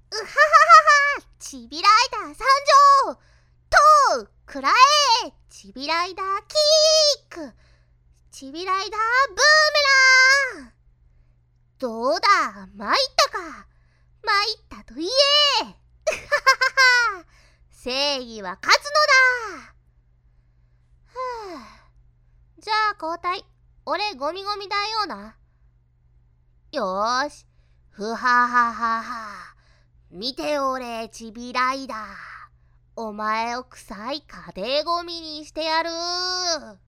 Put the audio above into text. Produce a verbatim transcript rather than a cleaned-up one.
うはははは、ちびライダー参上。とう、くらえ、ちびライダーキック。ちびライダーブーメラン。どうだ、参ったか。参ったと言え。うはははは、正義は勝つのだ。はあ、じゃあ交代。俺ゴミゴミだよな。よーし。ふはははは。見ておれ、ちびライダー。お前を臭い家庭ゴミにしてやる。